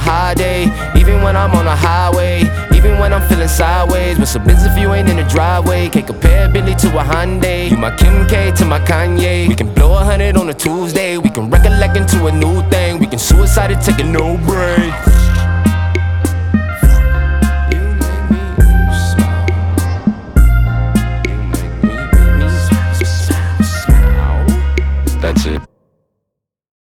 high day, even when I'm on a highway, even when I'm feeling sideways. What's a Benz if you ain't in the driveway? Can't compare Billy to a Hyundai. You my Kim K to my Kanye. We can blow 100 on a Tuesday. We can recollect into a new thing. We can suicide and take a no break.